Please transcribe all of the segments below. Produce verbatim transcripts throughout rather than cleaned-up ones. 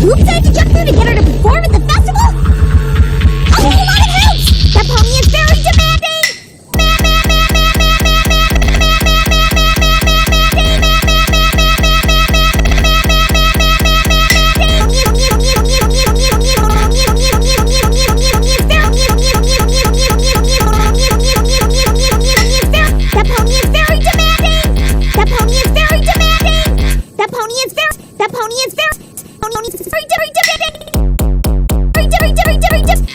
You decided to jump through to get her to perform at the festival? A whole lot of hoops! That pony is very demanding! That pony is very demanding! That pony is very demanding! That pony is very... That pony is very... Pony is very, very demanding! Very, very, very, very demanding!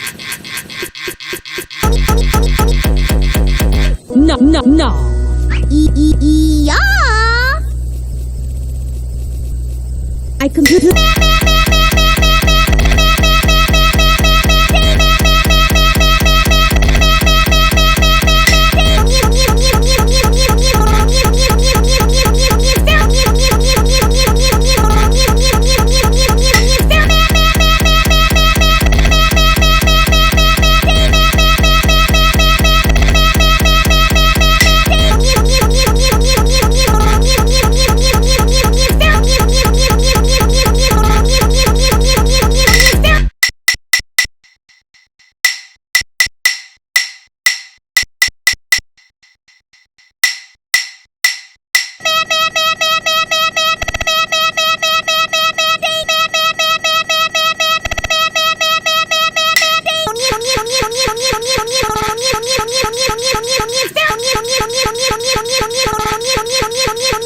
No, no, no. E e e yeah. I completely.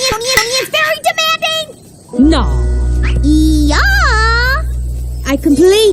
No. Yeah. I completely.